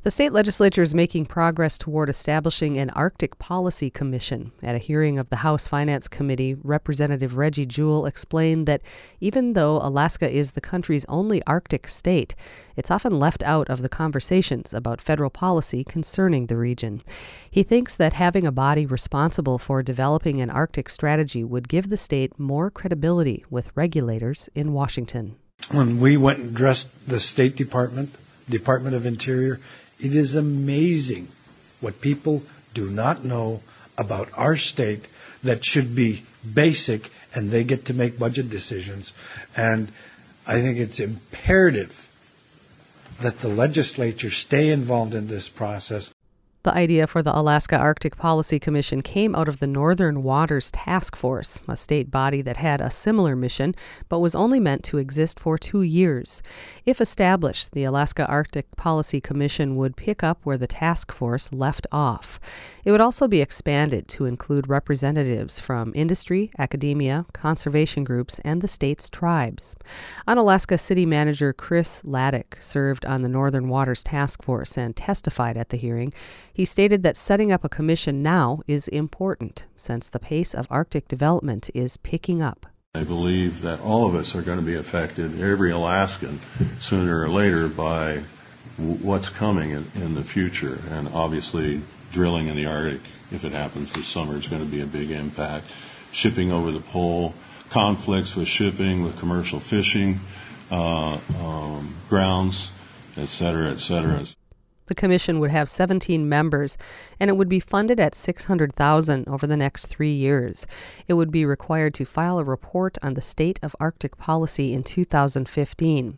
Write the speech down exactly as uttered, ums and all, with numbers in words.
The state legislature is making progress toward establishing an Arctic Policy Commission. At a hearing of the House Finance Committee, Representative Reggie Jewell explained that even though Alaska is the country's only Arctic state, it's often left out of the conversations about federal policy concerning the region. He thinks that having a body responsible for developing an Arctic strategy would give the state more credibility with regulators in Washington. When we went and addressed the State Department, Department of Interior, it is amazing what people do not know about our state that should be basic, and they get to make budget decisions. And I think it's imperative that the legislature stay involved in this process. The idea for the Alaska Arctic Policy Commission came out of the Northern Waters Task Force, a state body that had a similar mission, but was only meant to exist for two years. If established, the Alaska Arctic Policy Commission would pick up where the task force left off. It would also be expanded to include representatives from industry, academia, conservation groups, and the state's tribes. Unalaska City Manager Chris Laddick served on the Northern Waters Task Force and testified at the hearing. He stated that setting up a commission now is important, since the pace of Arctic development is picking up. I believe that all of us are going to be affected, every Alaskan, sooner or later, by w- what's coming in, in the future. And obviously, drilling in the Arctic, if it happens this summer, is going to be a big impact. Shipping over the pole, conflicts with shipping, with commercial fishing, uh, um, grounds, et cetera, et cetera. The commission would have seventeen members, and it would be funded at six hundred thousand dollars over the next three years. It would be required to file a report on the state of Arctic policy in two thousand fifteen.